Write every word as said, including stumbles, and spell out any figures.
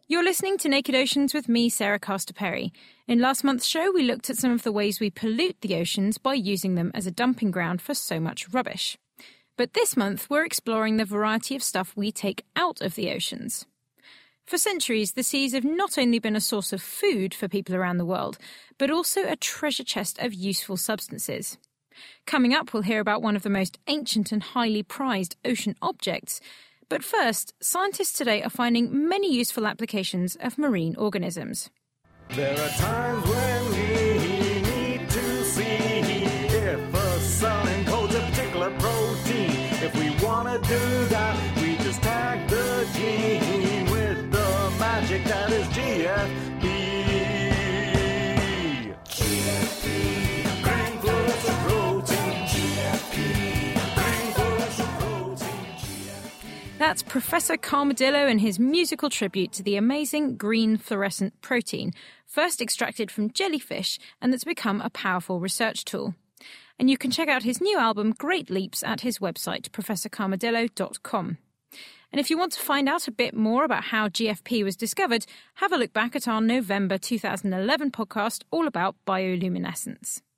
You're listening to Naked Oceans with me, Sarah Castor-Perry. In last month's show, we looked at some of the ways we pollute the oceans by using them as a dumping ground for so much rubbish. But this month, we're exploring the variety of stuff we take out of the oceans. For centuries, the seas have not only been a source of food for people around the world, but also a treasure chest of useful substances. Coming up, we'll hear about one of the most ancient and highly prized ocean objects. But first, scientists today are finding many useful applications of marine organisms. There are times when we need to see if a sun encodes a particular protein. If we want to do that, we just tag the gene with the magic that is G F P. G F P. Green fluorescent protein. G F P. Green fluorescent protein. G F P. That's Professor Carmadillo and his musical tribute to the amazing green fluorescent protein, first extracted from jellyfish and that's become a powerful research tool. And you can check out his new album, Great Leaps, at his website, professor carmadillo dot com. And if you want to find out a bit more about how G F P was discovered, have a look back at our November two thousand eleven podcast all about bioluminescence.